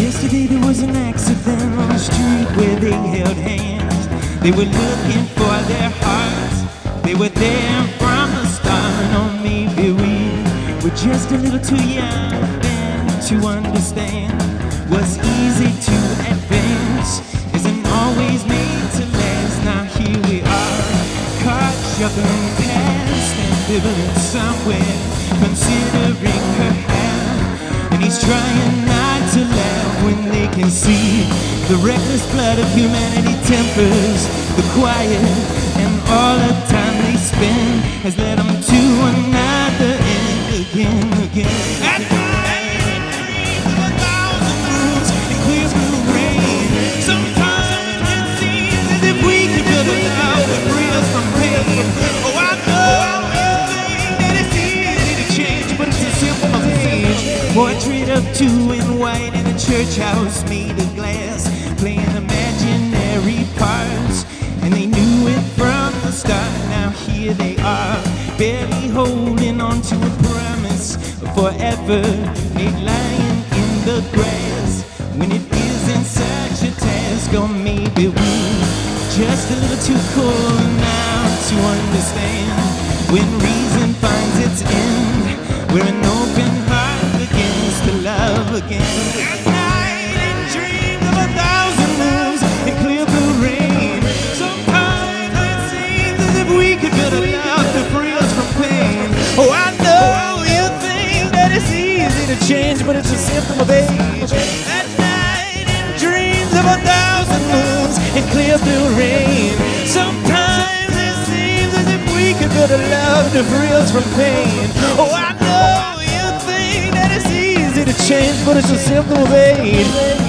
Yesterday there was an accident on the street where they held hands. They were looking for their hearts. They were there from the start. Or maybe we were just a little too young then to understand. What's easy to advance isn't always made to last. Now here we are, caught shuffling past, ambivalent somewhere, considering her hair. And he's trying not to laugh when they can see the reckless flood of humanity tempers the quiet, and all the time they spend has led them to another end again. At night, dreams of 1,000 moons and clear blue rain. Sometimes it seems as if we could build a love that free us from pain. Oh, I know you think that it's easy to change, but it's a simple change. Portrait of two in white in a church house made of glass, playing imaginary parts, and they knew it from the start. Now here they are, barely holding on to a promise of forever, laid lying in the grass, when it isn't such a task. Or maybe we're just a little too cool now to understand. When reason finds its end, we're an open heart begins to love again. At night and dreams of 1,000 moons and clear blue rain. Sometimes it seems as if we could build a love to free us from pain. Oh, I know you think that it's easy to change, but it's a symptom of age. At night and dreams of 1,000 moons and clear blue rain. Sometimes it seems as if we could build a love to free us from pain. Oh, I know you think that it's easy to change, but it's a symptom of age.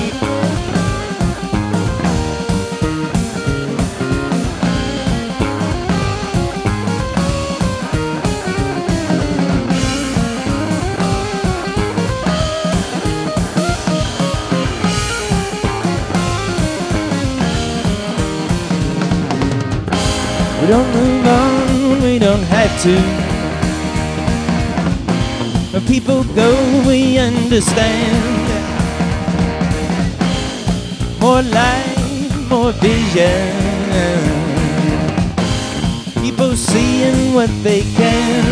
We don't move on when we don't have to. When people go, we understand. More light, more vision. People seeing what they can.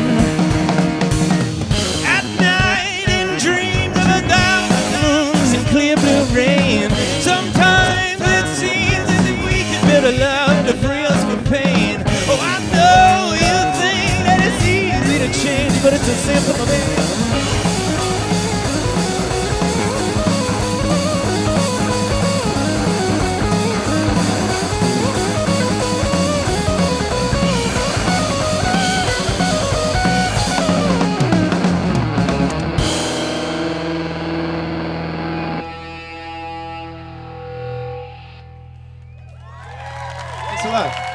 At night in dreams of 1,000 moons and clear blue rain. Sometimes it seems as if we could build a love to free us from pain. Oh, I know you think that it's easy to change, but it's a simple thing. Thanks a lot.